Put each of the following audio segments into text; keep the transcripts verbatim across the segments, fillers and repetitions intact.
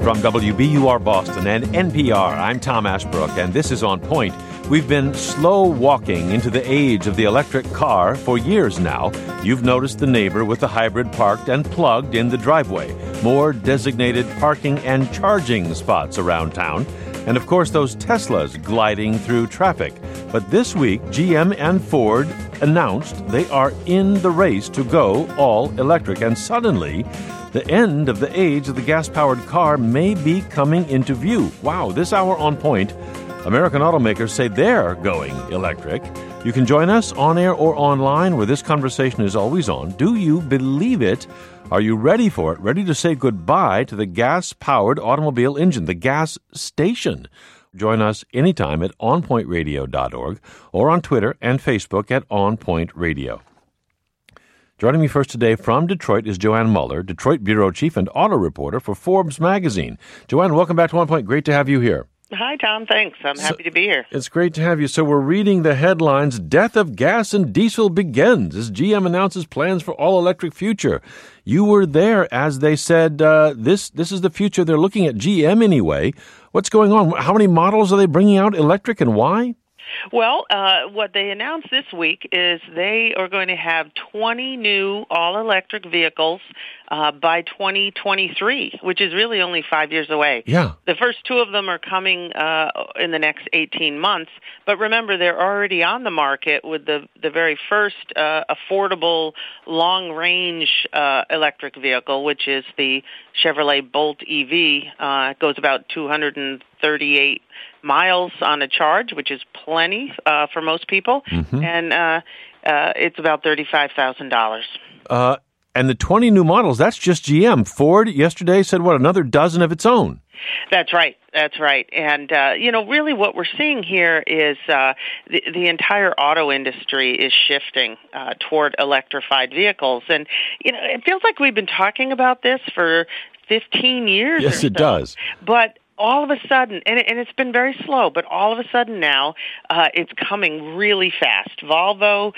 From W B U R Boston and N P R, I'm Tom Ashbrook, and this is On Point. We've been slow walking into the age of the electric car for years now. You've noticed the neighbor with the hybrid parked and plugged in the driveway. More designated parking and charging spots around town. And of course, those Teslas gliding through traffic. But this week, G M and Ford announced they are in the race to go all electric. And suddenly, the end of the age of the gas-powered car may be coming into view. Wow, this hour On Point, American automakers say they're going electric. You can join us on air or online where this conversation is always on. Do you believe it? Are you ready for it? Ready to say goodbye to the gas-powered automobile engine, the gas station? Join us anytime at on point radio dot org or on Twitter and Facebook at On Point Radio. Joining me first today from Detroit is Joanne Muller, Detroit bureau chief and auto reporter for Forbes magazine. Joanne, welcome back to One Point. Great to have you here. Hi, Tom. Thanks. I'm so, happy to be here. It's great to have you. So we're reading the headlines, Death of Gas and Diesel Begins as G M announces plans for all-electric future. You were there as they said uh, this, this is the future. They're looking at G M anyway. What's going on? How many models are they bringing out electric and why? Well, uh, what they announced this week is they are going to have twenty new all-electric vehicles uh, by twenty twenty-three, which is really only five years away. Yeah. The first two of them are coming uh, in the next eighteen months. But remember, they're already on the market with the, the very first uh, affordable long-range uh, electric vehicle, which is the Chevrolet Bolt E V. Uh, it goes about two hundred thirty-eight miles on a charge, which is plenty uh, for most people, mm-hmm. and uh, uh, it's about thirty-five thousand dollars. Uh, and the twenty new models, that's just G M. Ford yesterday said, what, another dozen of its own? That's right. That's right. And, uh, you know, really what we're seeing here is uh, the, the entire auto industry is shifting uh, toward electrified vehicles. And, you know, it feels like we've been talking about this for fifteen years Yes, or it so. does. But all of a sudden, and, it, and it's been very slow, but all of a sudden now, uh, it's coming really fast. Volvo,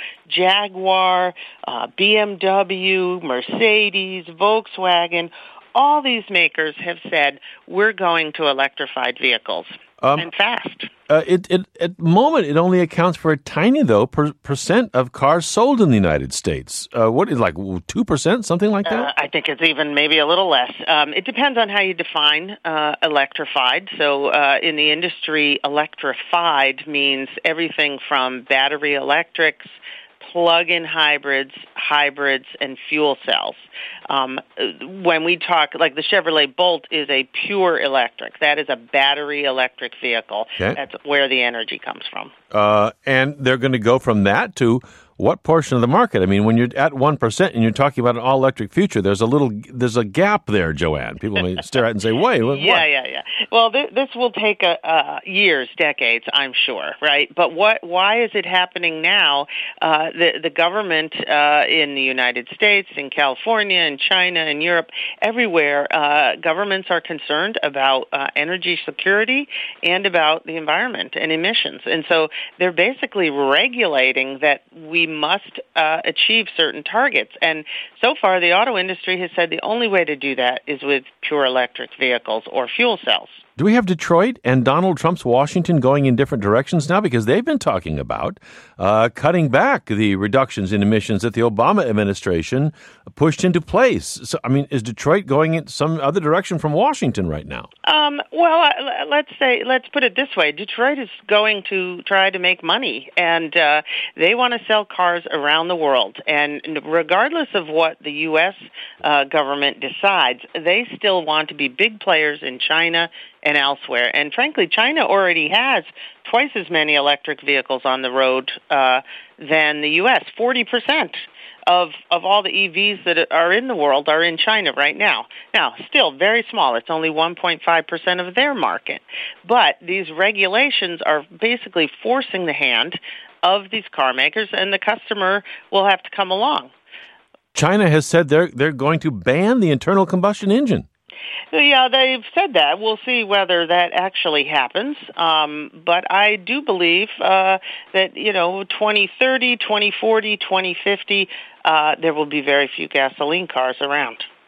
Jaguar, uh, B M W, Mercedes, Volkswagen, all these makers have said, we're going to electrified vehicles, um, and fast. Uh, it, it, at the moment, it only accounts for a tiny, though, per, percent of cars sold in the United States. Uh, what is like two percent, something like that? Uh, I think it's even maybe a little less. Um, it depends on how you define uh, electrified. So uh, in the industry, electrified means everything from battery electrics, plug-in hybrids, hybrids, and fuel cells. Um, when we talk, like the Chevrolet Bolt is a pure electric. That is a battery electric vehicle. Okay. That's where the energy comes from. Uh, and they're going to go from that to what portion of the market? I mean, when you're at one percent and you're talking about an all-electric future, there's a little, there's a gap there, Joanne. People may stare at it and say, wait, what? Yeah, yeah, yeah. Well, th- this will take a, uh, years, decades, I'm sure, right? But what? Why is it happening now? Uh, the, the government uh, in the United States, in California, in China, in Europe, everywhere, uh, governments are concerned about uh, energy security and about the environment and emissions. And so they're basically regulating that we must uh, achieve certain targets. And so far, the auto industry has said the only way to do that is with pure electric vehicles or fuel cells. Do we have Detroit and Donald Trump's Washington going in different directions now? Because they've been talking about uh, cutting back the reductions in emissions that the Obama administration pushed into place. So, I mean, is Detroit going in some other direction from Washington right now? Um, well, uh, let's say, let's put it this way. Detroit is going to try to make money, and uh, they want to sell cars around the world. And regardless of what the U S uh, government decides, they still want to be big players in China and elsewhere. And frankly, China already has twice as many electric vehicles on the road uh, than the U S. forty percent of, of all the E Vs that are in the world are in China right now. Now, still very small. It's only one point five percent of their market. But these regulations are basically forcing the hand of these car makers, and the customer will have to come along. China has said they're they're going to ban the internal combustion engine. Yeah, they've said that. We'll see whether that actually happens. Um, but I do believe uh, that, you know, twenty thirty, twenty forty, twenty fifty, uh, there will be very few gasoline cars around.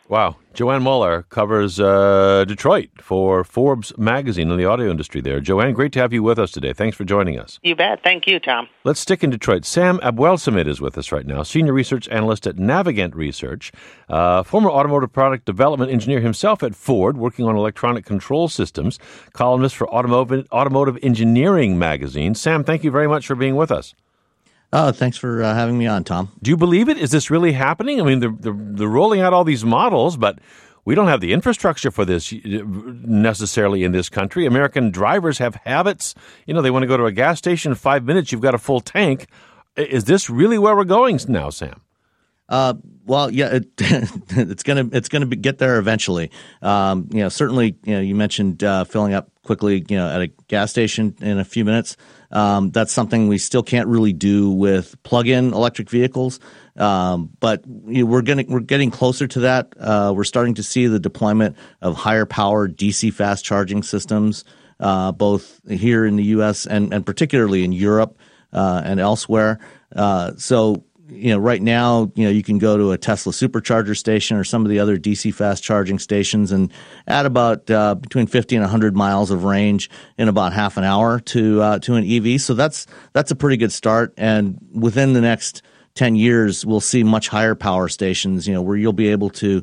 Wow. Joanne Muller covers uh, Detroit for Forbes magazine in the audio industry there. Joanne, great to have you with us today. Thanks for joining us. You bet. Thank you, Tom. Let's stick in Detroit. Sam Abuelsamid is with us right now, senior research analyst at Navigant Research, uh, former automotive product development engineer himself at Ford, working on electronic control systems, columnist for Automotive, Automotive Engineering magazine. Sam, thank you very much for being with us. Oh, thanks for uh, having me on, Tom. Do you believe it? Is this really happening? I mean, they're, they're, they're rolling out all these models, but we don't have the infrastructure for this necessarily in this country. American drivers have habits. You know, they want to go to a gas station in five minutes, you've got a full tank. Is this really where we're going now, Sam? Uh, well, yeah, it, it's gonna it's gonna be, get there eventually. Um, you know, certainly, you know, you mentioned uh, filling up quickly, you know, at a gas station in a few minutes. Um, that's something we still can't really do with plug-in electric vehicles, um, but you know, we're getting we're getting closer to that. Uh, we're starting to see the deployment of higher power D C fast charging systems, uh, both here in the U S and and particularly in Europe uh, and elsewhere. Uh, so. You know, right now, you know, you can go to a Tesla supercharger station or some of the other D C fast charging stations and add about uh, between fifty and one hundred miles of range in about half an hour to uh, to an E V. So that's that's a pretty good start. And within the next ten years, we'll see much higher power stations, you know, where you'll be able to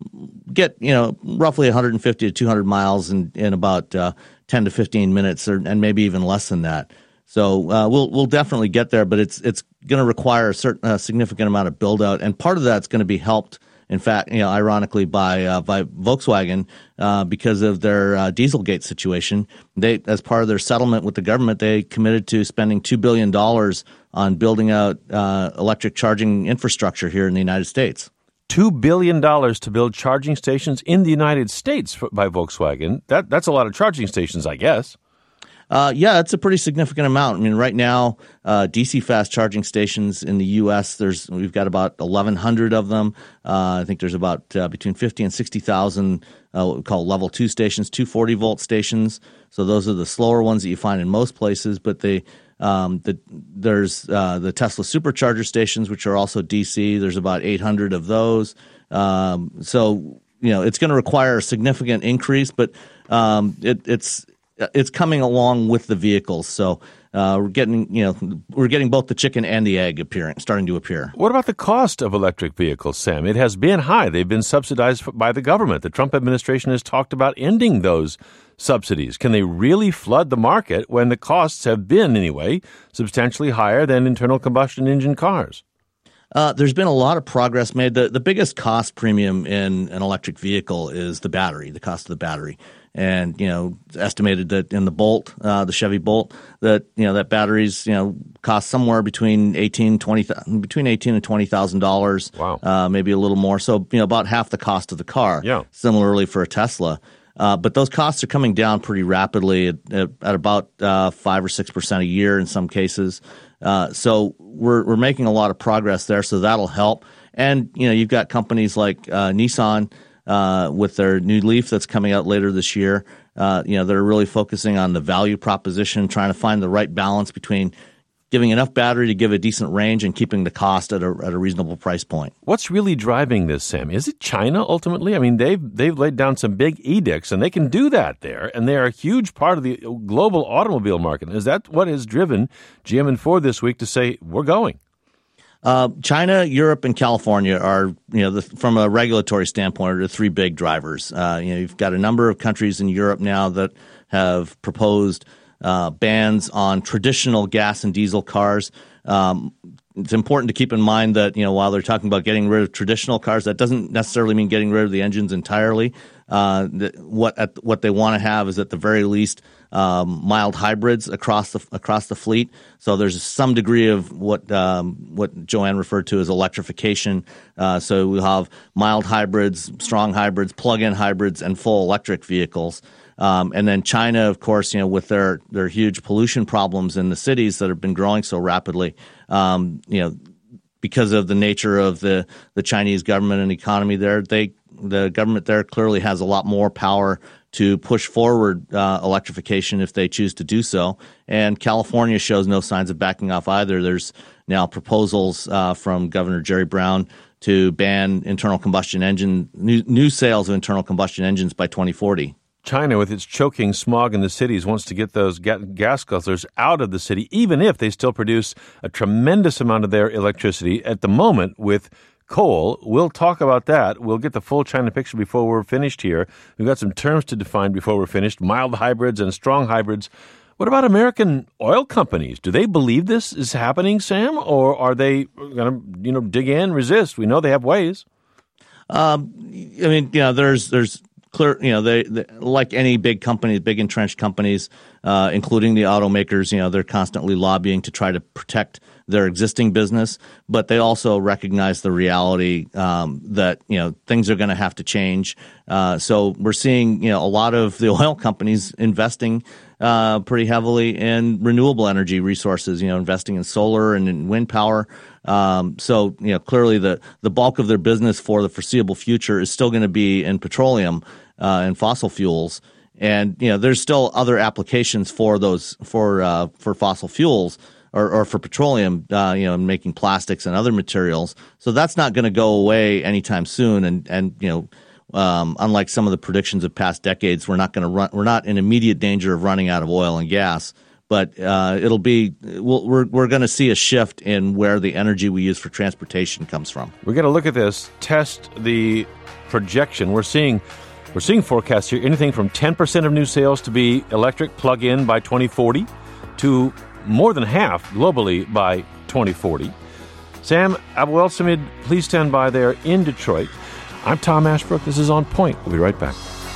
get, you know, roughly one hundred fifty to two hundred miles in, in about uh, ten to fifteen minutes or, and maybe even less than that. So uh, we'll we'll definitely get there, but it's it's going to require a certain uh, significant amount of build out, and part of that's going to be helped, in fact, you know, ironically by uh, by Volkswagen uh, because of their uh, Dieselgate situation. They, as part of their settlement with the government, they committed to spending two billion dollars on building out uh, electric charging infrastructure here in the United States. Two billion dollars to build charging stations in the United States for, by Volkswagen. That that's a lot of charging stations, I guess. Uh, yeah, it's a pretty significant amount. I mean, right now, uh, D C fast charging stations in the U S, there's we've got about eleven hundred of them. Uh, I think there's about uh, between fifty and sixty thousand uh, what we call level two stations, two forty volt stations. So those are the slower ones that you find in most places. But they, um, the, there's uh, the Tesla supercharger stations, which are also D C. There's about eight hundred of those. Um, so you know, it's going to require a significant increase, but um, it, it's It's coming along with the vehicles, so uh, we're getting, you know, we're getting both the chicken and the egg appearing, starting to appear. What about the cost of electric vehicles, Sam? It has been high. They've been subsidized by the government. The Trump administration has talked about ending those subsidies. Can they really flood the market when the costs have been, anyway, substantially higher than internal combustion engine cars? Uh, there's been a lot of progress made. The the biggest cost premium in an electric vehicle is the battery, the cost of the battery. And, you know, it's estimated that in the Bolt, uh, the Chevy Bolt, that, you know, that batteries, you know, cost somewhere between eighteen, twenty, between eighteen and twenty thousand dollars. Wow. Uh, maybe a little more. So, you know, about half the cost of the car. Yeah. Similarly for a Tesla. Uh, but those costs are coming down pretty rapidly at, at, at about uh, five or six percent a year in some cases. Uh, so we're we're making a lot of progress there. So that'll help. And, you know, you've got companies like uh, Nissan uh, with their new Leaf that's coming out later this year. Uh, you know, they're really focusing on the value proposition, trying to find the right balance between giving enough battery to give a decent range and keeping the cost at a at a reasonable price point. What's really driving this, Sam? Is it China ultimately? I mean, they've they've laid down some big edicts, and they can do that there, and they are a huge part of the global automobile market. Is that what has driven G M and Ford this week to say we're going? Uh, China, Europe, and California are, you know, the, from a regulatory standpoint, are the three big drivers. Uh, you know, you've got a number of countries in Europe now that have proposed Uh, bans on traditional gas and diesel cars. Um, it's important to keep in mind that, you know, while they're talking about getting rid of traditional cars, that doesn't necessarily mean getting rid of the engines entirely. Uh, the, what at, what they want to have is at the very least um, mild hybrids across the across the fleet. So there's some degree of what um, what Joanne referred to as electrification. Uh, so we'll have mild hybrids, strong hybrids, plug-in hybrids, and full electric vehicles. Um, and then China, of course, you know, with their, their huge pollution problems in the cities that have been growing so rapidly, um, you know, because of the nature of the, the Chinese government and economy there, they the government there clearly has a lot more power to push forward uh, electrification if they choose to do so. And California shows no signs of backing off either. There's now proposals uh, from Governor Jerry Brown to ban internal combustion engine new, new sales of internal combustion engines by twenty forty. China, with its choking smog in the cities, wants to get those ga- gas guzzlers out of the city, even if they still produce a tremendous amount of their electricity at the moment with coal. We'll talk about that. We'll get the full China picture before we're finished here. We've got some terms to define before we're finished, mild hybrids and strong hybrids. What about American oil companies? Do they believe this is happening, Sam, or are they going to, you know, dig in, resist? We know they have ways. Um, I mean, you know, there's there's clear, you know, they, they like any big company, big entrenched companies, uh, including the automakers. You know, they're constantly lobbying to try to protect their existing business, but they also recognize the reality um, that, you know, things are going to have to change. Uh, so we're seeing, you know, a lot of the oil companies investing uh, pretty heavily in renewable energy resources, you know, investing in solar and in wind power. Um, so, you know, clearly the, the bulk of their business for the foreseeable future is still going to be in petroleum uh, and fossil fuels. And, you know, there's still other applications for those for uh, for fossil fuels. Or, or for petroleum, uh, you know, making plastics and other materials. So that's not going to go away anytime soon. And, and you know, um, unlike some of the predictions of past decades, we're not going to run. We're not in immediate danger of running out of oil and gas. But uh, it'll be we'll, we're we're going to see a shift in where the energy we use for transportation comes from. We're going to look at this, test the projection. We're seeing we're seeing forecasts here, anything from ten percent of new sales to be electric plug-in by twenty forty to more than half globally by twenty forty. Sam Abuelsamid, please stand by there in Detroit. I'm Tom Ashbrook. This is On Point. We'll be right back.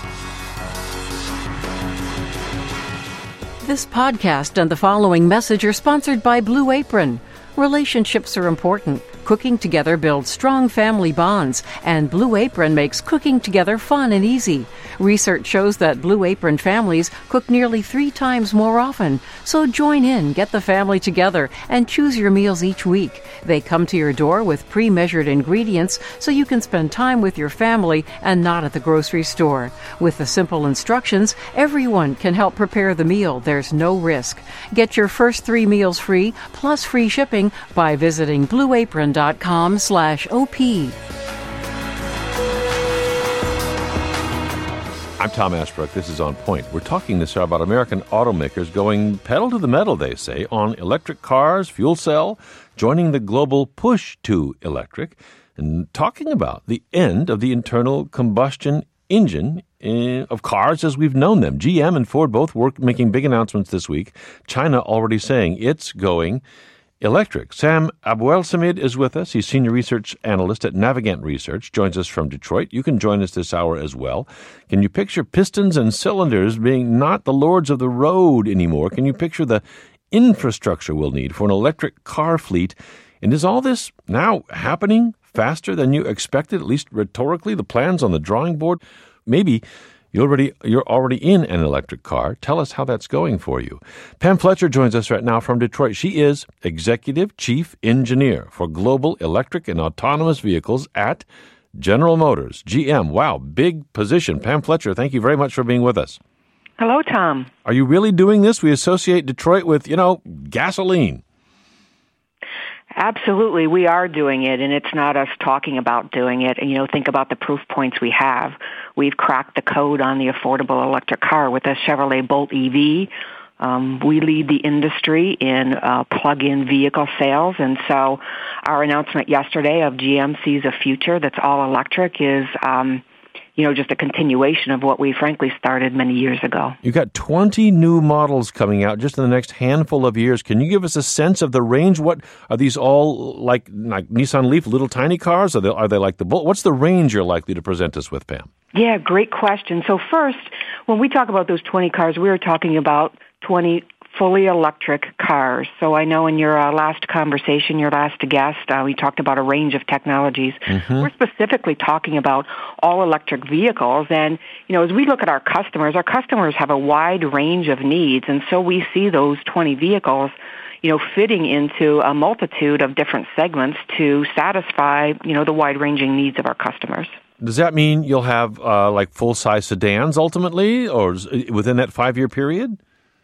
This podcast and the following message are sponsored by Blue Apron. Relationships are important. Cooking together builds strong family bonds, and Blue Apron makes cooking together fun and easy. Research shows that Blue Apron families cook nearly three times more often. So join in, get the family together, and choose your meals each week. They come to your door with pre-measured ingredients so you can spend time with your family and not at the grocery store. With the simple instructions, everyone can help prepare the meal. There's no risk. Get your first three meals free, plus free shipping, by visiting blueapron.com slash OP. I'm Tom Ashbrook. This is On Point. We're talking this hour about American automakers going pedal to the metal, they say, on electric cars, fuel cell, joining the global push to electric, and talking about the end of the internal combustion engine in, of cars as we've known them. G M and Ford both work making big announcements this week. China already saying it's going electric. Sam Abuelsamid is with us. He's Senior Research Analyst at Navigant Research, joins us from Detroit. You can join us this hour as well. Can you picture pistons and cylinders being not the lords of the road anymore? Can you picture the infrastructure we'll need for an electric car fleet? And is all this now happening faster than you expected, at least rhetorically, the plans on the drawing board? Maybe You're already, you're already in an electric car. Tell us how that's going for you. Pam Fletcher joins us right now from Detroit. She is Executive Chief Engineer for Global Electric and Autonomous Vehicles at General Motors, G M. Wow, big position. Pam Fletcher, thank you very much for being with us. Hello, Tom. Are you really doing this? We associate Detroit with, you know, gasoline. Absolutely, we are doing it, and it's not us talking about doing it. And, you know, think about the proof points we have. We've cracked the code on the affordable electric car with a Chevrolet Bolt E V. Um, we lead the industry in uh, plug-in vehicle sales, and so our announcement yesterday of G M sees a future that's all electric is, um, you know, just a continuation of what we frankly started many years ago. You've got twenty new models coming out just in the next handful of years. Can you give us a sense of the range? What are these all like? Like Nissan Leaf, little tiny cars? Are they are they like the Bolt? What's the range you're likely to present us with, Pam? Yeah, great question. So first, when we talk about those twenty cars, we are talking about twenty fully electric cars. So I know in your uh, last conversation, your last guest, uh, we talked about a range of technologies. Mm-hmm. We're specifically talking about all electric vehicles. And, you know, as we look at our customers, our customers have a wide range of needs. And so we see those twenty vehicles, you know, fitting into a multitude of different segments to satisfy, you know, the wide-ranging needs of our customers. Does that mean you'll have uh, like full-size sedans ultimately, or within that five-year period?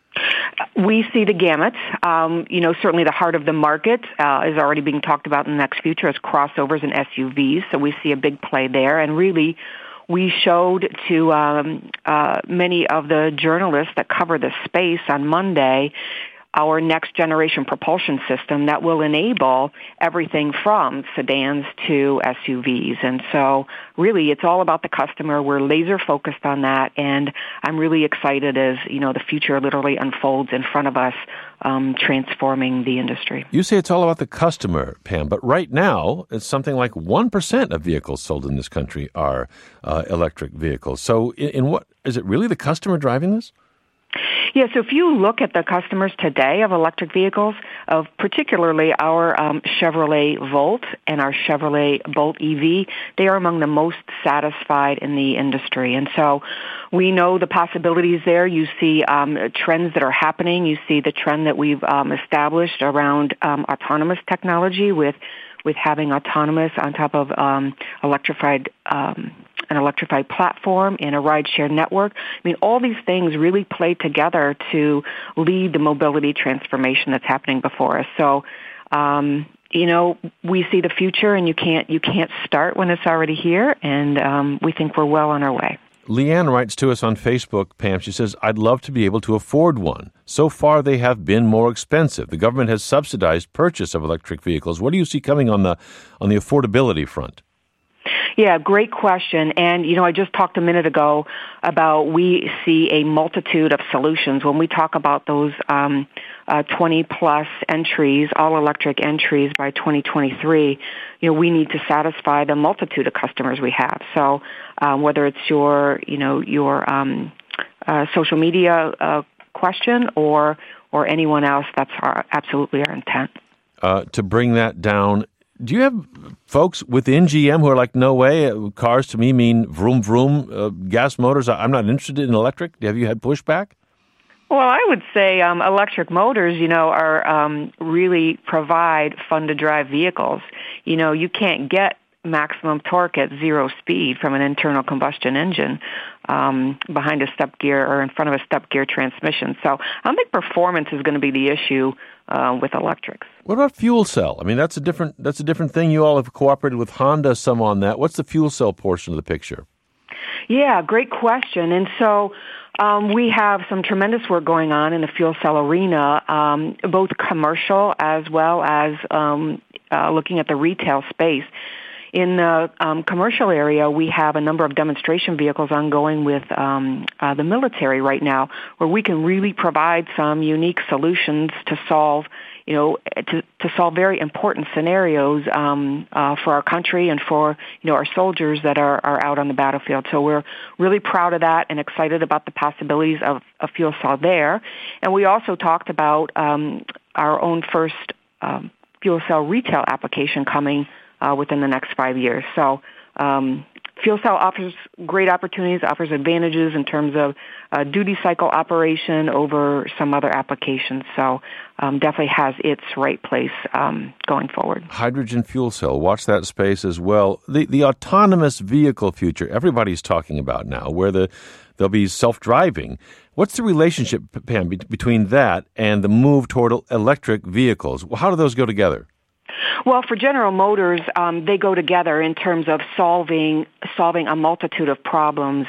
We see the gamut. Um, you know, certainly the heart of the market uh, is already being talked about in the next future as crossovers and S U Vs. So we see a big play there. And really, we showed to um, uh, many of the journalists that cover this space on Monday our next generation propulsion system that will enable everything from sedans to S U Vs. And so really it's all about the customer. We're laser focused on that, and I'm really excited as, you know, the future literally unfolds in front of us, um, transforming the industry. You say it's all about the customer, Pam, but right now it's something like one percent of vehicles sold in this country are uh, electric vehicles. So in, in what, is it really the customer driving this? Yeah, so if you look at the customers today of electric vehicles, of particularly our um, Chevrolet Volt and our Chevrolet Bolt E V, they are among the most satisfied in the industry. And so we know the possibilities there. You see um, trends that are happening. You see the trend that we've um, established around um, autonomous technology with with having autonomous on top of um, electrified um an electrified platform and a rideshare network. I mean, all these things really play together to lead the mobility transformation that's happening before us. So, um, you know, we see the future, and you can't you can't start when it's already here, and um, we think we're well on our way. Leanne writes to us on Facebook, Pam. She says, I'd love to be able to afford one. So far, they have been more expensive. The government has subsidized purchase of electric vehicles. What do you see coming on the on the affordability front? Yeah, great question. And, you know, I just talked a minute ago about we see a multitude of solutions. When we talk about those um, uh, twenty-plus entries, all-electric entries by twenty twenty-three, you know, we need to satisfy the multitude of customers we have. So um, whether it's your, you know, your um, uh, social media uh, question or or anyone else, that's our, absolutely our intent. Uh, to bring that down, do you have folks within G M who are like, no way, uh, cars to me mean vroom, vroom, uh, gas motors, I'm not interested in electric? Have you had pushback? Well, I would say um, electric motors, you know, are um, really provide fun-to-drive vehicles. You know, you can't get maximum torque at zero speed from an internal combustion engine um, behind a step gear or in front of a step gear transmission. So I don't think performance is going to be the issue uh, with electrics. What about fuel cell? I mean, that's a different that's a different thing. You all have cooperated with Honda some on that. What's the fuel cell portion of the picture? Yeah, great question. And so um, we have some tremendous work going on in the fuel cell arena, um, both commercial as well as um, uh, looking at the retail space. In the um, commercial area, we have a number of demonstration vehicles ongoing with um, uh, the military right now, where we can really provide some unique solutions to solve, you know, to, to solve very important scenarios um, uh, for our country and for, you know, our soldiers that are, are out on the battlefield. So we're really proud of that and excited about the possibilities of a fuel cell there. And we also talked about um, our own first um, fuel cell retail application coming Uh, within the next five years. So um, fuel cell offers great opportunities, offers advantages in terms of uh, duty cycle operation over some other applications. So um, definitely has its right place um, going forward. Hydrogen fuel cell, watch that space as well. The the autonomous vehicle future, everybody's talking about now, where the they'll be self-driving. What's the relationship, Pam, be- between that and the move toward electric vehicles? How do those go together? Well, for General Motors, um, they go together in terms of solving solving a multitude of problems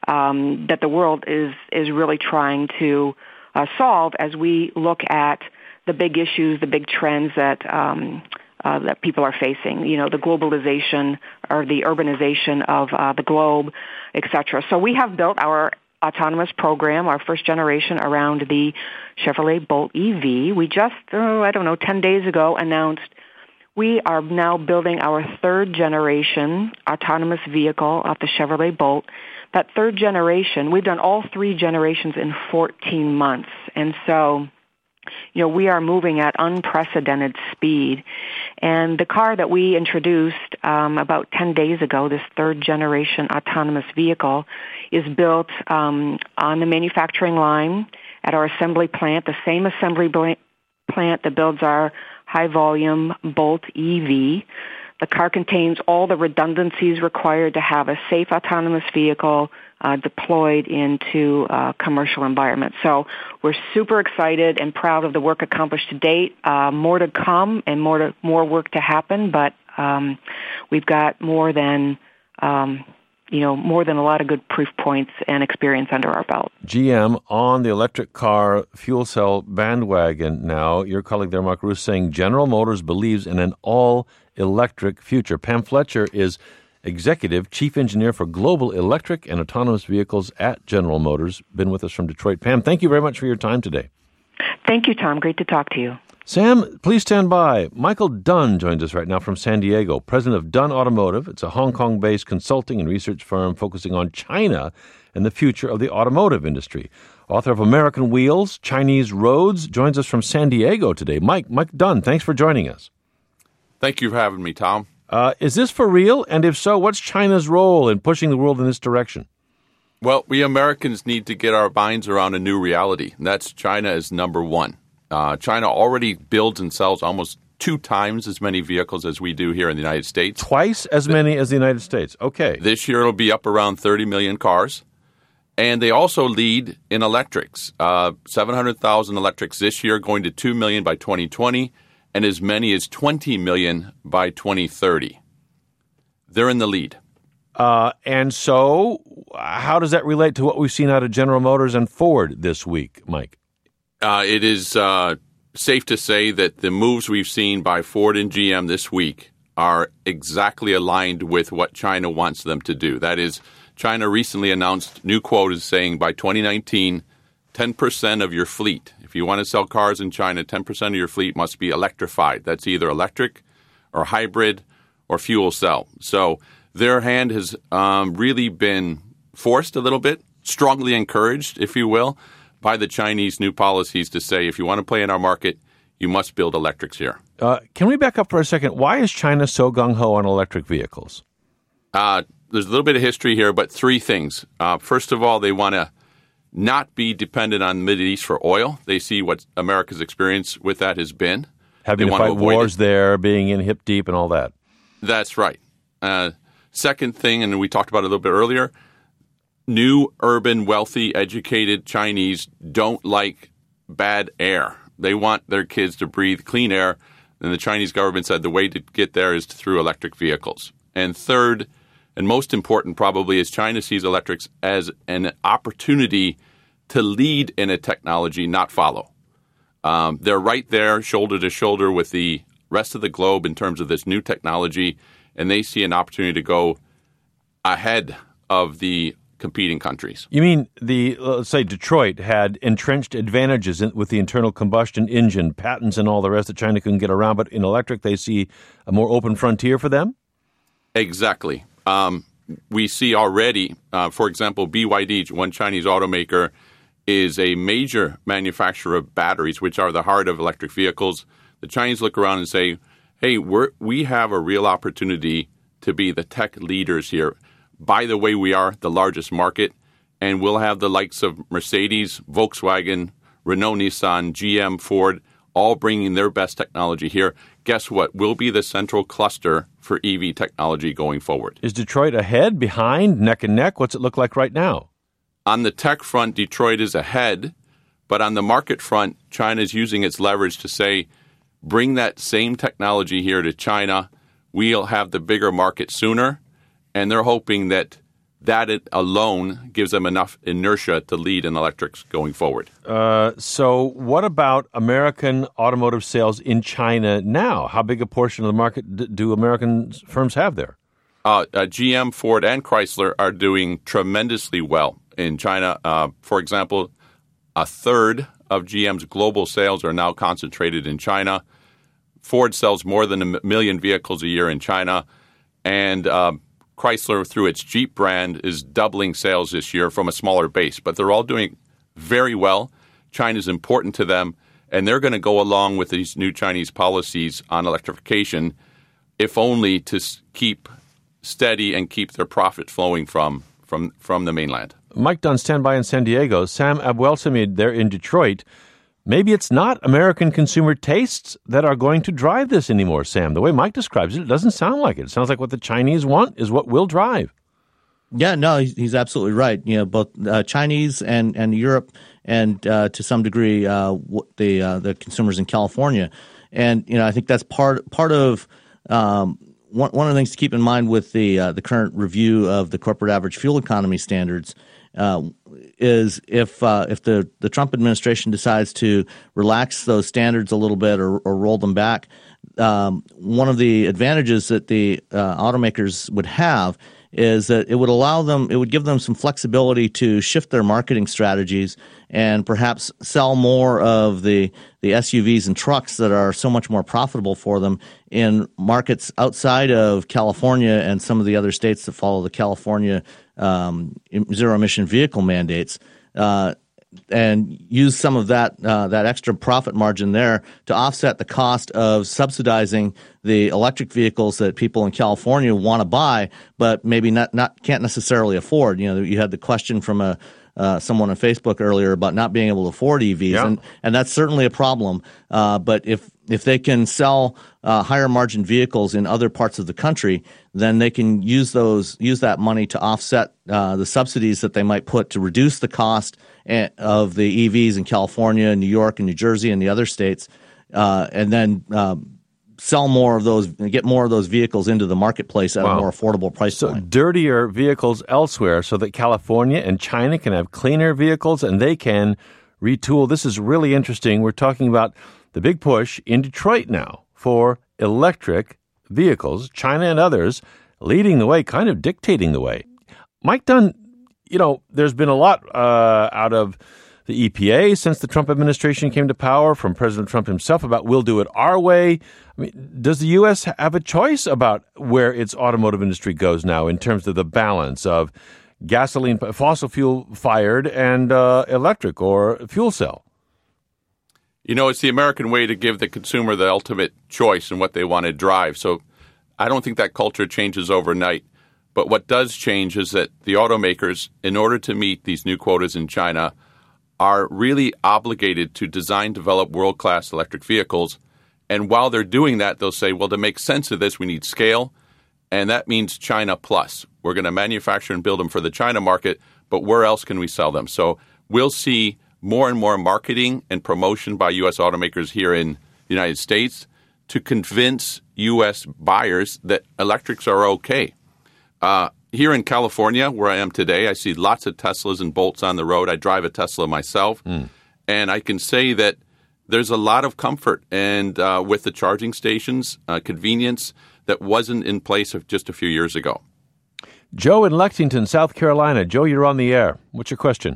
um, that the world is is really trying to uh, solve as we look at the big issues, the big trends that um, uh, that people are facing. You know, the globalization or the urbanization of uh, the globe, et cetera. So we have built our autonomous program, our first generation, around the Chevrolet Bolt E V. We just, oh, I don't know, ten days ago announced we are now building our third generation autonomous vehicle off the Chevrolet Bolt. That third generation, we've done all three generations in fourteen months. And so, you know, we are moving at unprecedented speed. And the car that we introduced um, about ten days ago, this third generation autonomous vehicle, is built um, on the manufacturing line at our assembly plant, the same assembly plant that builds our high-volume Bolt E V. the car contains all the redundancies required to have a safe autonomous vehicle uh, deployed into uh, commercial environments. So we're super excited and proud of the work accomplished to date. Uh, more to come and more to, more work to happen, but um, we've got more than um, you know more than a lot of good proof points and experience under our belt. G M on the electric car fuel cell bandwagon now. Your colleague there, Mark Roos, saying General Motors believes in an all-electric future. Pam Fletcher is Executive Chief Engineer for Global Electric and Autonomous Vehicles at General Motors. Been with us from Detroit. Pam, thank you very much for your time today. Thank you, Tom. Great to talk to you. Sam, please stand by. Michael Dunn joins us right now from San Diego, president of Dunn Automotive. It's a Hong Kong-based consulting and research firm focusing on China and the future of the automotive industry. Author of American Wheels, Chinese Roads, joins us from San Diego today. Mike, Mike Dunn, thanks for joining us. Thank you for having me, Tom. Uh, is this for real? And if so, what's China's role in pushing the world in this direction? Well, we Americans need to get our minds around a new reality, and that's China is number one. Uh, China already builds and sells almost two times as many vehicles as we do here in the United States. Twice as many as the United States. Okay. This year it'll be up around thirty million cars. And they also lead in electrics. Uh, seven hundred thousand electrics this year, going to two million by twenty twenty, and as many as twenty million by twenty thirty. They're in the lead. Uh, and so how does that relate to what we've seen out of General Motors and Ford this week, Mike? Uh, it is uh, safe to say that the moves we've seen by Ford and G M this week are exactly aligned with what China wants them to do. That is, China recently announced new quotas saying by twenty nineteen, ten percent of your fleet, if you want to sell cars in China, ten percent of your fleet must be electrified. That's either electric or hybrid or fuel cell. So their hand has um, really been forced a little bit, strongly encouraged, if you will, by the Chinese new policies to say, if you want to play in our market, you must build electrics here. Uh, can we back up for a second? Why is China so gung-ho on electric vehicles? Uh, there's a little bit of history here, but three things. Uh, first of all, they want to not be dependent on the Middle East for oil. They see what America's experience with that has been. Having they to fight wars it. there, being in hip deep and all that. That's right. Uh, second thing, and we talked about it a little bit earlier, new, urban, wealthy, educated Chinese don't like bad air. They want their kids to breathe clean air, and the Chinese government said the way to get there is through electric vehicles. And third, and most important probably, is China sees electrics as an opportunity to lead in a technology, not follow. Um, they're right there, shoulder to shoulder with the rest of the globe in terms of this new technology, and they see an opportunity to go ahead of the competing countries. You mean the, let's say, Detroit had entrenched advantages in, with the internal combustion engine, patents and all the rest that China couldn't get around, but in electric they see a more open frontier for them? Exactly. Um, we see already, uh, for example, B Y D, one Chinese automaker, is a major manufacturer of batteries, which are the heart of electric vehicles. The Chinese look around and say, hey, we're, we have a real opportunity to be the tech leaders here. By the way, we are the largest market, and we'll have the likes of Mercedes, Volkswagen, Renault, Nissan, G M, Ford, all bringing their best technology here. Guess what? We'll be the central cluster for E V technology going forward. Is Detroit ahead, behind, neck and neck? What's it look like right now? On the tech front, Detroit is ahead, but on the market front, China is using its leverage to say, bring that same technology here to China. We'll have the bigger market sooner, and they're hoping that that it alone gives them enough inertia to lead in electrics going forward. Uh, so what about American automotive sales in China now? How big a portion of the market d- do American firms have there? Uh, uh, G M, Ford, and Chrysler are doing tremendously well in China. Uh, for example, a third of G M's global sales are now concentrated in China. Ford sells more than a million vehicles a year in China, and uh, Chrysler, through its Jeep brand, is doubling sales this year from a smaller base. But they're all doing very well. China's important to them, and they're going to go along with these new Chinese policies on electrification, if only to keep steady and keep their profit flowing from, from, from the mainland. Mike Dunn, stand by in San Diego. Sam Abuelsamid there in Detroit. maybe it's not American consumer tastes that are going to drive this anymore, Sam. The way Mike describes it, it doesn't sound like it. It sounds like what the Chinese want is what will drive. Yeah, no, he's, he's absolutely right. You know, both uh, Chinese and, and Europe, and uh, to some degree uh, the uh, the consumers in California, and you know, I think that's part part of um, one one of the things to keep in mind with the uh, the current review of the corporate average fuel economy standards uh, is if uh, if the, the Trump administration decides to relax those standards a little bit or, or roll them back, um, one of the advantages that the uh, automakers would have is that it would allow them, it would give them some flexibility to shift their marketing strategies and perhaps sell more of the, the S U Vs and trucks that are so much more profitable for them in markets outside of California and some of the other states that follow the California um, zero-emission vehicle mandates. Uh, and use some of that uh, that extra profit margin there to offset the cost of subsidizing the electric vehicles that people in California want to buy, but maybe not, not can't necessarily afford. You know, you had the question from a uh, someone on Facebook earlier about not being able to afford E Vs, yeah. and and that's certainly a problem. Uh, but if if they can sell uh, higher margin vehicles in other parts of the country, then they can use those use that money to offset uh, the subsidies that they might put to reduce the cost of the E Vs in California, New York, and New Jersey, and the other states, uh, and then um, sell more of those, get more of those vehicles into the marketplace at wow. a more affordable price so point. Dirtier vehicles elsewhere, so that California and China can have cleaner vehicles and they can retool. This is really interesting. We're talking about the big push in Detroit now for electric vehicles. China and others leading the way, kind of dictating the way. Mike Dunn. You know, there's been a lot uh, out of the E P A since the Trump administration came to power, from President Trump himself about we'll do it our way. I mean, does the U S have a choice about where its automotive industry goes now in terms of the balance of gasoline, fossil fuel fired, and uh, electric or fuel cell? You know, it's the American way to give the consumer the ultimate choice in what they want to drive. So I don't think that culture changes overnight. But what does change is that the automakers, in order to meet these new quotas in China, are really obligated to design, develop world-class electric vehicles. And while they're doing that, they'll say, well, to make sense of this, we need scale. And that means China plus. We're going to manufacture and build them for the China market, but where else can we sell them? So we'll see more and more marketing and promotion by U S automakers here in the United States to convince U S buyers that electrics are okay. Uh, here in California, where I am today, I see lots of Teslas and Bolts on the road. I drive a Tesla myself, mm. and I can say that there's a lot of comfort and uh, with the charging stations, uh, convenience that wasn't in place of just a few years ago. Joe in Lexington, South Carolina. Joe, you're on the air. What's your question?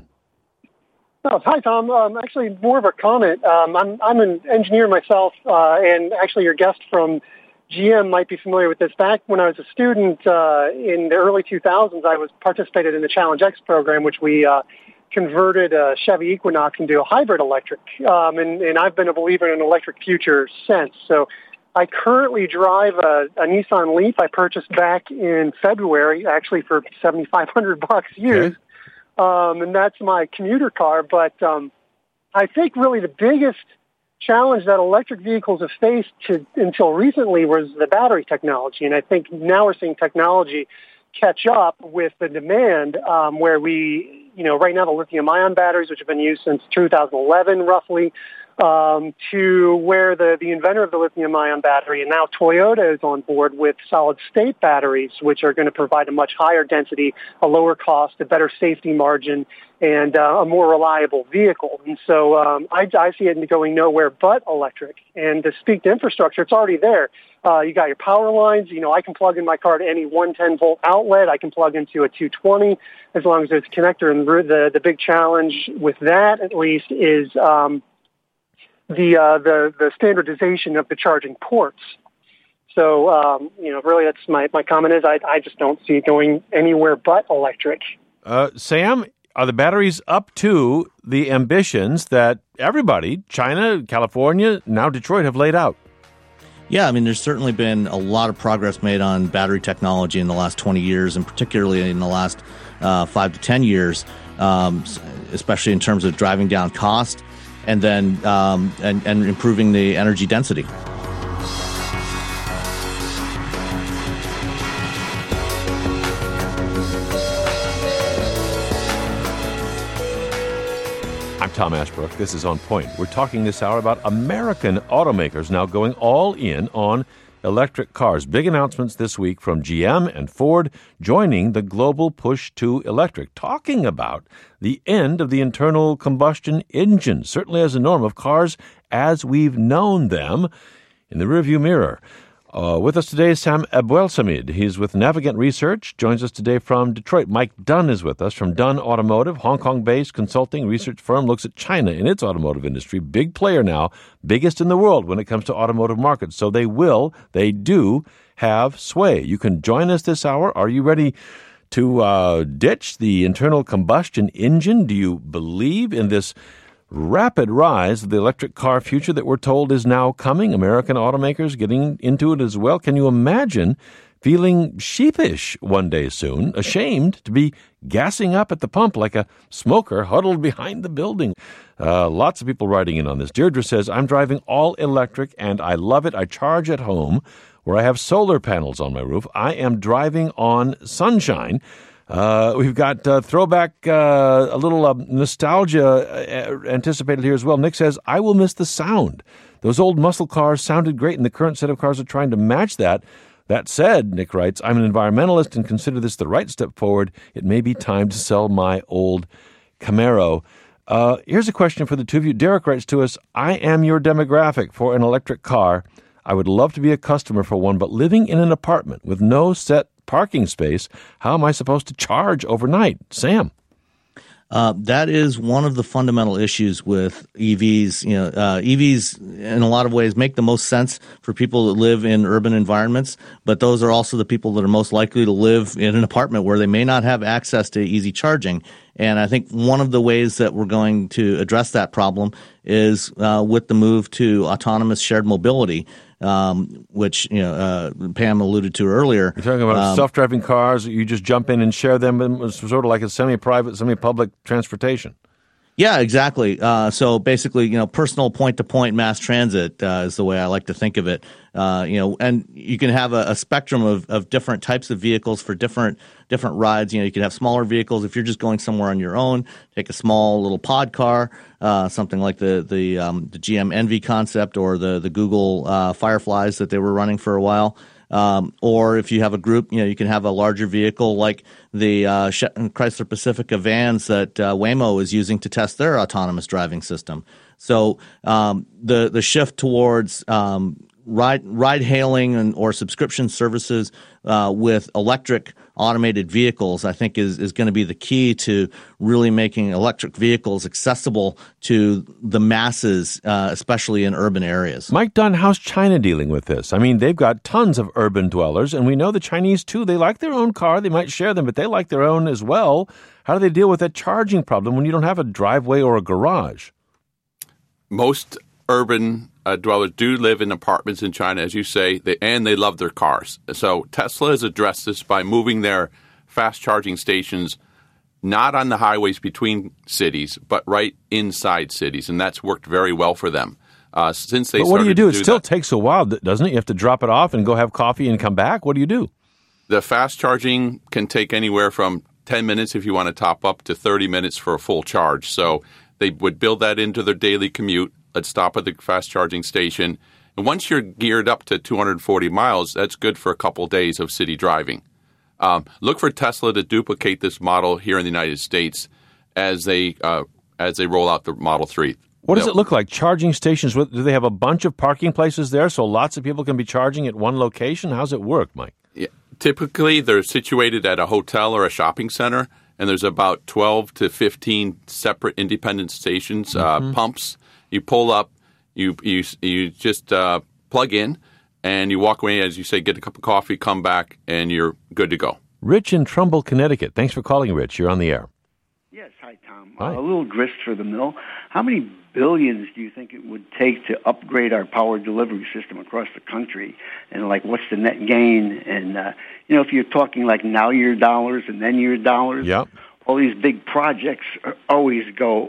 Oh, hi, Tom. Um, actually, more of a comment. Um, I'm I'm an engineer myself, uh, and actually your guest from G M might be familiar with this. Back when I was a student uh, in the early two thousands, I was participated in the Challenge X program, which we uh, converted a Chevy Equinox into a hybrid electric. Um, and, and I've been a believer in an electric future since. So I currently drive a, a Nissan Leaf I purchased back in February, actually for seventy-five hundred bucks used. Okay. Um, and that's my commuter car. But um, I think really the biggest challenge that electric vehicles have faced to, until recently was the battery technology. And I think now we're seeing technology catch up with the demand um, where we, you know, right now the lithium-ion batteries, which have been used since two thousand eleven roughly, um, to where the, the inventor of the lithium-ion battery, and now Toyota is on board with solid-state batteries, which are going to provide a much higher density, a lower cost, a better safety margin, and uh, a more reliable vehicle. And so um, I, I see it going nowhere but electric. And to speak to infrastructure, it's already there. Uh, you got your power lines. You know, I can plug in my car to any one ten volt outlet. I can plug into a two twenty as long as there's a connector. And the, the big challenge with that, at least, is um, the, uh, the the standardization of the charging ports. So, um, you know, really that's my, my comment is I, I just don't see it going anywhere but electric. Uh, Sam, are the batteries up to the ambitions that everybody, China, California, now Detroit, have laid out? Yeah, I mean, there's certainly been a lot of progress made on battery technology in the last twenty years, and particularly in the last uh, five to ten years, um, especially in terms of driving down cost. and then um, and, and improving the energy density. I'm Tom Ashbrook. This is On Point. We're talking this hour about American automakers now going all in on electric cars. Big announcements this week from G M and Ford joining the global push to electric, talking about the end of the internal combustion engine, certainly as a norm of cars as we've known them in the rearview mirror. Uh, with us today is Sam Abuelsamid. He's with Navigant Research, joins us today from Detroit. Mike Dunn is with us from Dunn Automotive, Hong Kong-based consulting research firm, looks at China in its automotive industry. Big player now, biggest in the world when it comes to automotive markets. So they will, they do have sway. You can join us this hour. Are you ready to uh, ditch the internal combustion engine? Do you believe in this rapid rise of the electric car future that we're told is now coming? American automakers getting into it as well. Can you imagine feeling sheepish one day soon, ashamed to be gassing up at the pump like a smoker huddled behind the building? Uh, lots of people writing in on this. Deirdre says, I'm driving all electric and I love it. I charge at home where I have solar panels on my roof. I am driving on sunshine. Uh, we've got uh, throwback, uh, a little uh, nostalgia uh, anticipated here as well. Nick says, I will miss the sound. Those old muscle cars sounded great, and the current set of cars are trying to match that. That said, Nick writes, I'm an environmentalist and consider this the right step forward. It may be time to sell my old Camaro. Uh, here's a question for the two of you. Derek writes to us, I am your demographic for an electric car. I would love to be a customer for one, but living in an apartment with no set parking space, how am I supposed to charge overnight? Sam? Uh, that is one of the fundamental issues with E Vs. You know, uh, E Vs in a lot of ways make the most sense for people that live in urban environments, but those are also the people that are most likely to live in an apartment where they may not have access to easy charging. And I think one of the ways that we're going to address that problem is uh, with the move to autonomous shared mobility, um, which you know uh, Pam alluded to earlier. You're talking about um, self-driving cars. You just jump in and share them. It's sort of like a semi-private, semi-public transportation. Yeah, exactly. Uh, so basically, you know, personal point-to-point mass transit uh, is the way I like to think of it. Uh, you know, and you can have a, a spectrum of, of different types of vehicles for different different rides. You know, you can have smaller vehicles if you're just going somewhere on your own. Take a small little pod car, uh, something like the the um, the G M Envy concept or the the Google uh, Fireflies that they were running for a while. Um, or if you have a group, you know, you can have a larger vehicle like the uh, Chrysler Pacifica vans that uh, Waymo is using to test their autonomous driving system. So um, the the shift towards um, ride ride hailing and or subscription services uh, with electric automated vehicles, I think, is is going to be the key to really making electric vehicles accessible to the masses, uh, especially in urban areas. Mike Dunn, how's China dealing with this? I mean, they've got tons of urban dwellers, and we know the Chinese, too. They like their own car. They might share them, but they like their own as well. How do they deal with that charging problem when you don't have a driveway or a garage? Most urban uh, dwellers do live in apartments in China, as you say, they, and they love their cars. So Tesla has addressed this by moving their fast charging stations not on the highways between cities, but right inside cities, and that's worked very well for them. Uh, since they but what do you do? do it still that, takes a while, doesn't it? You have to drop it off and go have coffee and come back. What do you do? The fast charging can take anywhere from ten minutes if you want to top up to thirty minutes for a full charge. So they would build that into their daily commute. Let's stop at the fast charging station. And once you're geared up to two hundred forty miles, that's good for a couple days of city driving. Um, look for Tesla to duplicate this model here in the United States as they uh, as they roll out the Model three. What does it look like? Charging stations, do they have a bunch of parking places there so lots of people can be charging at one location? How's it work, Mike? Yeah. Typically, they're situated at a hotel or a shopping center, and there's about twelve to fifteen separate independent stations, mm-hmm. uh, pumps. You pull up, you you you just uh, plug in, and you walk away, as you say, get a cup of coffee, come back, and you're good to go. Rich in Trumbull, Connecticut. Thanks for calling, Rich. You're on the air. Yes, hi, Tom. Hi. Uh, a little grist for the mill. How many billions do you think it would take to upgrade our power delivery system across the country? And, like, what's the net gain? And, uh, you know, if you're talking, like, now your dollars and then your dollars, yep. all these big projects are, always go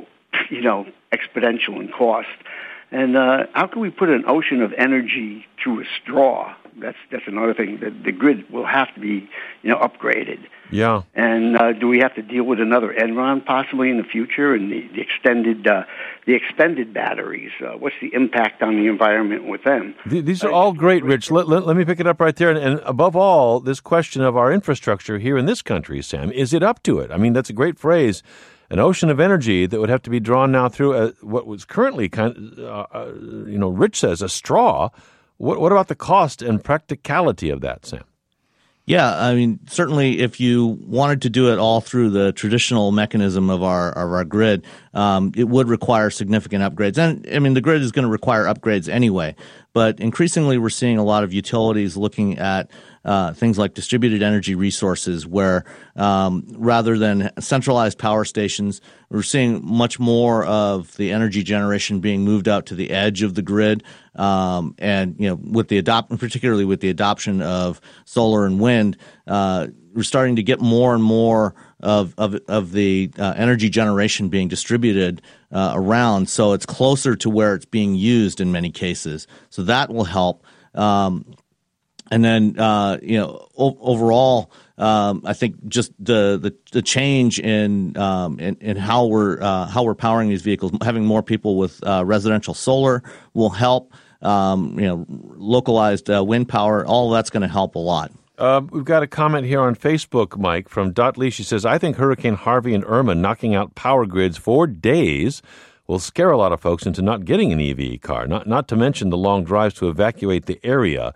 you know, exponential in cost. And uh, how can we put an ocean of energy through a straw? That's that's another thing. The, the grid will have to be, you know, upgraded. Yeah. And uh, do we have to deal with another Enron possibly in the future? And the, the extended uh, the expended batteries? Uh, what's the impact on the environment with them? These are all great, Rich. Let, let, let me pick it up right there. And, and above all, this question of our infrastructure here in this country, Sam, is it up to it? I mean, that's a great phrase. An ocean of energy that would have to be drawn now through a, what was currently kind of, uh, you know, Rich says, a straw. What, what about the cost and practicality of that, Sam? Yeah, I mean, certainly if you wanted to do it all through the traditional mechanism of our of our grid, um, it would require significant upgrades. And, I mean, the grid is going to require upgrades anyway. But increasingly we're seeing a lot of utilities looking at uh, things like distributed energy resources where um, rather than centralized power stations, we're seeing much more of the energy generation being moved out to the edge of the grid. Um, and, you know, with the adopt, particularly with the adoption of solar and wind, uh, we're starting to get more and more of, of, of the uh, energy generation being distributed uh, around. So it's closer to where it's being used in many cases. So that will help. Um, and then, uh, you know, o- overall, Um, I think just the, the, the change in, um, in, in how we're, uh, how we're powering these vehicles, having more people with, uh, residential solar will help, um, you know, localized, uh, wind power, all of that's going to help a lot. Uh, we've got a comment here on Facebook, Mike, from Dot Lee. She says, I think Hurricane Harvey and Irma knocking out power grids for days will scare a lot of folks into not getting an E V car, not, not to mention the long drives to evacuate the area.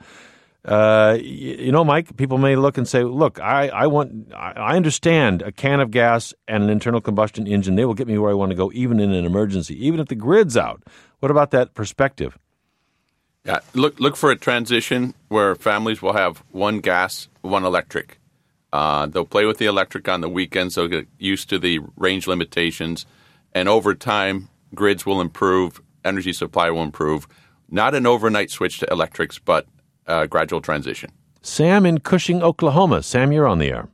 Uh, you, you know, Mike, people may look and say, look, I, I want, I understand a can of gas and an internal combustion engine. They will get me where I want to go, even in an emergency, even if the grid's out. What about that perspective? Yeah, look, look for a transition where families will have one gas, one electric. Uh, they'll play with the electric on the weekends. They'll get used to the range limitations. And over time, grids will improve, energy supply will improve. Not an overnight switch to electrics, but Uh, gradual transition. Sam in Cushing, Oklahoma. Sam, you're on the air.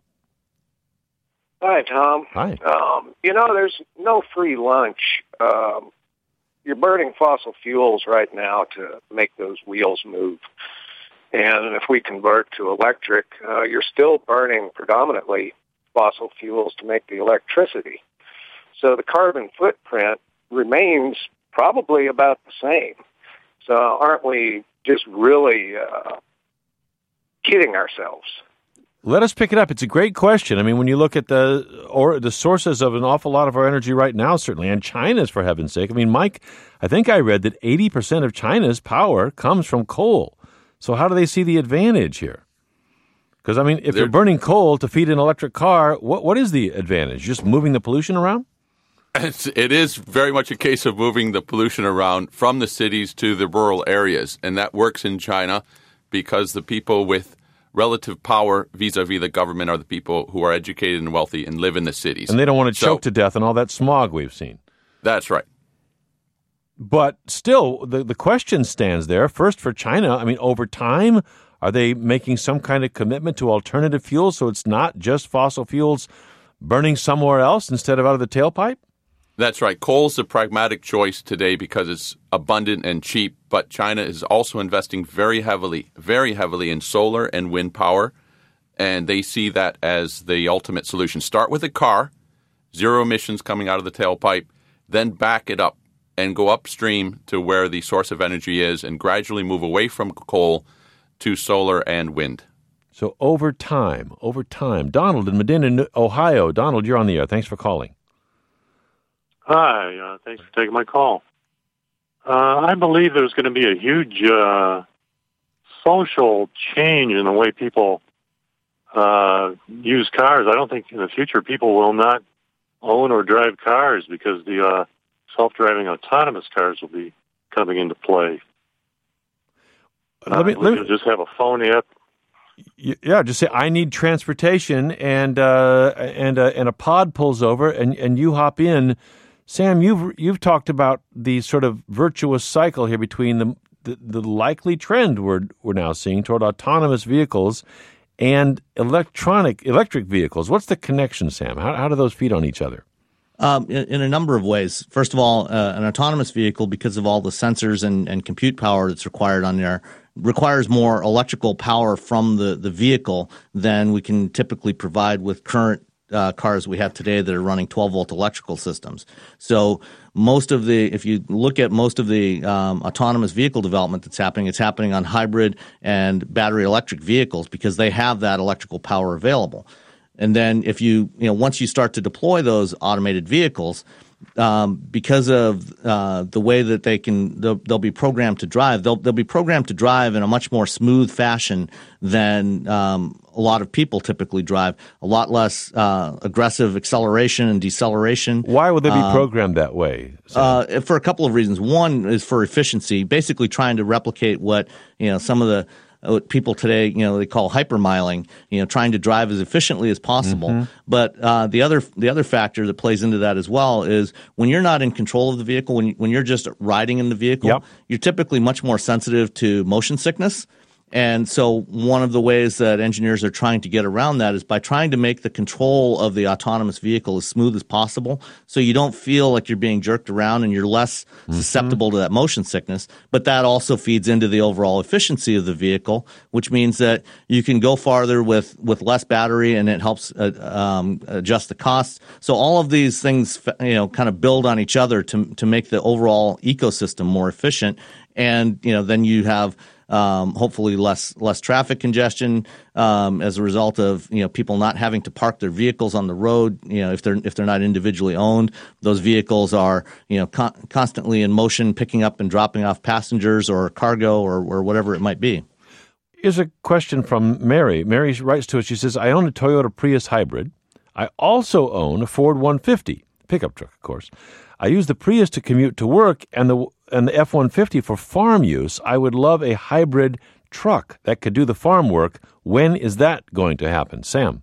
Hi, Tom. Hi. Um, you know, there's no free lunch. Um, you're burning fossil fuels right now to make those wheels move. And if we convert to electric, uh, you're still burning predominantly fossil fuels to make the electricity. So the carbon footprint remains probably about the same. So aren't we just really uh, kidding ourselves? Let us pick it up. It's a great question. I mean, when you look at the or the sources of an awful lot of our energy right now, certainly, and China's, for heaven's sake. I mean, Mike, I think I read that eighty percent of China's power comes from coal. So how do they see the advantage here? Because, I mean, if They're, you're burning coal to feed an electric car, what what is the advantage? Just moving the pollution around? It's, it is very much a case of moving the pollution around from the cities to the rural areas, and that works in China because the people with relative power vis-a-vis the government are the people who are educated and wealthy and live in the cities. And they don't want to so, choke to death in all that smog we've seen. That's right. But still, the, the question stands there. First, for China, I mean, over time, are they making some kind of commitment to alternative fuels so it's not just fossil fuels burning somewhere else instead of out of the tailpipe? That's right. Coal's the pragmatic choice today because it's abundant and cheap, but China is also investing very heavily, very heavily in solar and wind power, and they see that as the ultimate solution. Start with a car, zero emissions coming out of the tailpipe, then back it up and go upstream to where the source of energy is and gradually move away from coal to solar and wind. So over time, over time. Donald in Medina, Ohio. Donald, you're on the air. Thanks for calling. Hi, uh, thanks for taking my call. Uh, I believe there's going to be a huge uh, social change in the way people uh, use cars. I don't think in the future people will not own or drive cars because the uh, self-driving autonomous cars will be coming into play. Uh, let me, let me just have a phone app. Yeah, just say I need transportation, and uh, and uh, and a pod pulls over, and, and you hop in. Sam, you've you've talked about the sort of virtuous cycle here between the the, the likely trend we're we're now seeing toward autonomous vehicles and electronic electric vehicles. What's the connection, Sam? How how do those feed on each other? Um, in, in a number of ways. First of all, uh, an autonomous vehicle, because of all the sensors and, and compute power that's required on there, requires more electrical power from the, the vehicle than we can typically provide with current uh, cars we have today that are running twelve volt electrical systems. So most of the, if you look at most of the um, autonomous vehicle development that's happening, it's happening on hybrid and battery electric vehicles because they have that electrical power available. And then if you, you know, once you start to deploy those automated vehicles, um, because of uh, the way that they can, they'll, they'll be programmed to drive. They'll they'll be programmed to drive in a much more smooth fashion than um, a lot of people typically drive. A lot less uh, aggressive acceleration and deceleration. Why would they be uh, programmed that way? Uh, for a couple of reasons. One is for efficiency, basically trying to replicate what you know some of the. What people today, you know, they call hypermiling, you know, trying to drive as efficiently as possible. Mm-hmm. But uh, the other the other factor that plays into that as well is when you're not in control of the vehicle, when you, when you're just riding in the vehicle, yep. you're typically much more sensitive to motion sickness. And so one of the ways that engineers are trying to get around that is by trying to make the control of the autonomous vehicle as smooth as possible so you don't feel like you're being jerked around and you're less mm-hmm. susceptible to that motion sickness. But that also feeds into the overall efficiency of the vehicle, which means that you can go farther with, with less battery and it helps uh, um, adjust the costs. So all of these things, you know, kind of build on each other to to make the overall ecosystem more efficient. And, you know, then you have Um, hopefully less less traffic congestion um, as a result of you know people not having to park their vehicles on the road. You know if they're if they're not individually owned, those vehicles are you know con- constantly in motion, picking up and dropping off passengers or cargo or, or whatever it might be. Here's a question from Mary. Mary writes to us. She says, "I own a Toyota Prius hybrid. I also own a Ford one fifty pickup truck, of course. I use the Prius to commute to work and the and the F one fifty for farm use. I would love a hybrid truck that could do the farm work. When is that going to happen?" Sam?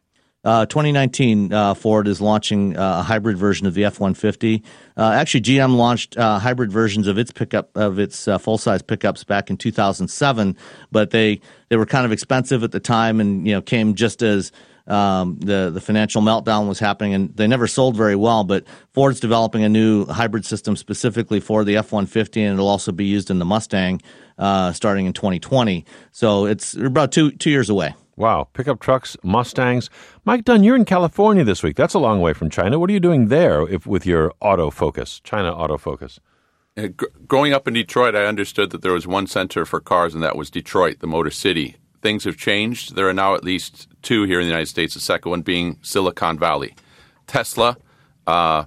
Uh, twenty nineteen, uh, Ford is launching uh, a hybrid version of the F one fifty. Uh, actually, G M launched uh, hybrid versions of its pickup of its uh, full-size pickups back in two thousand seven, but they they were kind of expensive at the time, and you know came just as Um, the the financial meltdown was happening, and they never sold very well. But Ford's developing a new hybrid system specifically for the F one fifty, and it'll also be used in the Mustang uh, starting in twenty twenty. So it's about two two years away. Wow. Pickup trucks, Mustangs. Mike Dunn, you're in California this week. That's a long way from China. What are you doing there if, with your autofocus, China autofocus? Uh, g- growing up in Detroit, I understood that there was one center for cars, and that was Detroit, the Motor City. Things have changed. There are now at least two here in the United States, the second one being Silicon Valley. Tesla, uh,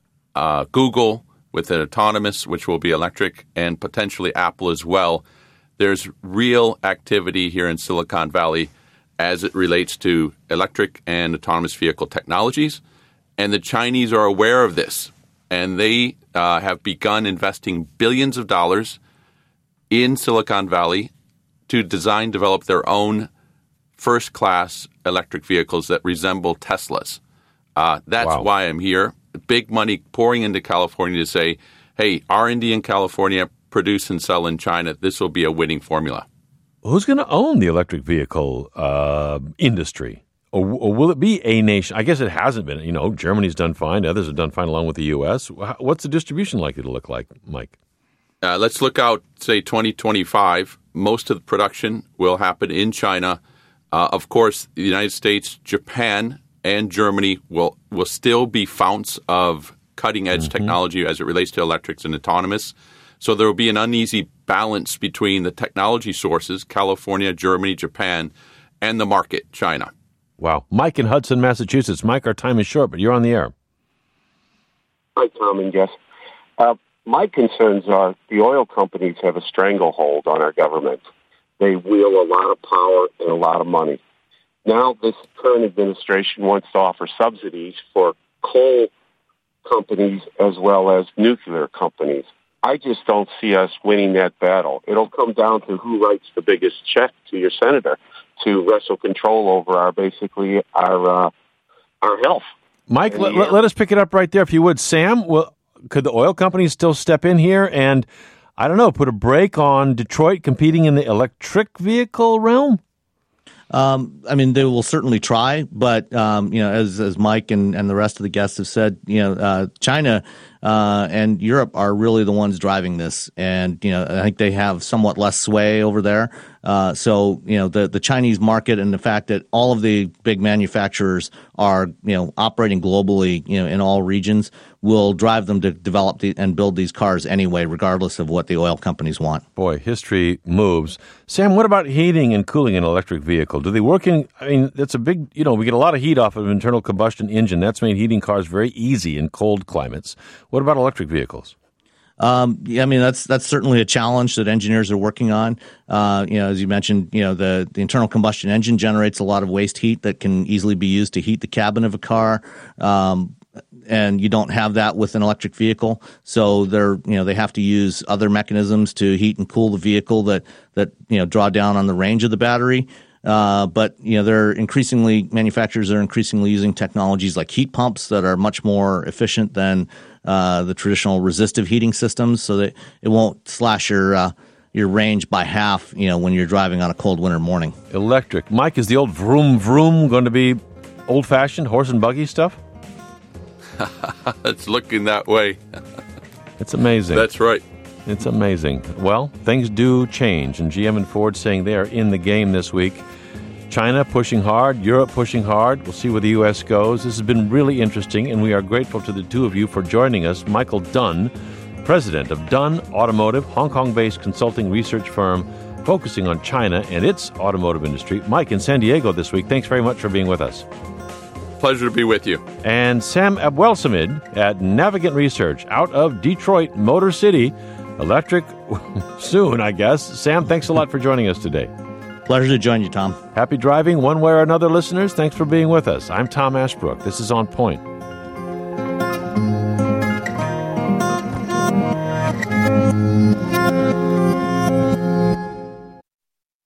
uh, Google with an autonomous, which will be electric, and potentially Apple as well. There's real activity here in Silicon Valley as it relates to electric and autonomous vehicle technologies. And the Chinese are aware of this, and they uh, have begun investing billions of dollars in Silicon Valley to design, develop their own first-class electric vehicles that resemble Teslas. Uh, that's wow. why I'm here. Big money pouring into California to say, hey, R and D in California, produce and sell in China. This will be a winning formula. Who's going to own the electric vehicle uh, industry? Or, or will it be a nation? I guess it hasn't been. You know, Germany's done fine. Others have done fine along with the U S. What's the distribution likely to look like, Mike? Uh, let's look out, say, twenty twenty-five. Most of the production will happen in China. Uh, of course, the United States, Japan, and Germany will, will still be founts of cutting-edge mm-hmm. technology as it relates to electrics and autonomous. So there will be an uneasy balance between the technology sources, California, Germany, Japan, and the market, China. Wow. Mike in Hudson, Massachusetts. Mike, our time is short, but you're on the air. Hi, Tom and Jess. Uh, My concerns are the oil companies have a stranglehold on our government. They wield a lot of power and a lot of money. Now this current administration wants to offer subsidies for coal companies as well as nuclear companies. I just don't see us winning that battle. It'll come down to who writes the biggest check to your senator to wrestle control over our basically our uh, our health. Mike, let, let, let us pick it up right there if you would. Sam, well, could the oil companies still step in here and, I don't know, put a brake on Detroit competing in the electric vehicle realm? Um, I mean, they will certainly try, but um, you know, as as Mike and, and the rest of the guests have said, you know, uh, China uh, and Europe are really the ones driving this, and you know, I think they have somewhat less sway over there. Uh, so you know, the the Chinese market and the fact that all of the big manufacturers are you know operating globally, you know, in all regions, will drive them to develop the, and build these cars anyway, regardless of what the oil companies want. Boy, history moves. Sam, what about heating and cooling an electric vehicle? Do they work in, I mean, that's a big, you know, we get a lot of heat off of an internal combustion engine. That's made heating cars very easy in cold climates. What about electric vehicles? Um, yeah, I mean, that's that's certainly a challenge that engineers are working on. Uh, you know, as you mentioned, you know, the, the internal combustion engine generates a lot of waste heat that can easily be used to heat the cabin of a car. Um, and you don't have that with an electric vehicle. So they're, you know, they have to use other mechanisms to heat and cool the vehicle that, that, you know, draw down on the range of the battery. Uh, but, you know, they're increasingly, manufacturers are increasingly using technologies like heat pumps that are much more efficient than uh, the traditional resistive heating systems, so that it won't slash your uh, your range by half, you know, when you're driving on a cold winter morning. Electric. Mike, is the old vroom vroom going to be old-fashioned horse and buggy stuff? It's looking that way. It's amazing. That's right. It's amazing. Well, things do change, and G M and Ford saying they are in the game this week. China pushing hard, Europe pushing hard. We'll see where the U S goes. This has been really interesting, and we are grateful to the two of you for joining us. Michael Dunn, president of Dunn Automotive, Hong Kong-based consulting research firm focusing on China and its automotive industry. Mike in San Diego this week. Thanks very much for being with us. Pleasure to be with you. And Sam Abwelsamid at Navigant Research out of Detroit, Motor City. Electric soon, I guess. Sam, thanks a lot for joining us today. Pleasure to join you, Tom. Happy driving one way or another, listeners. Thanks for being with us. I'm Tom Ashbrook. This is On Point.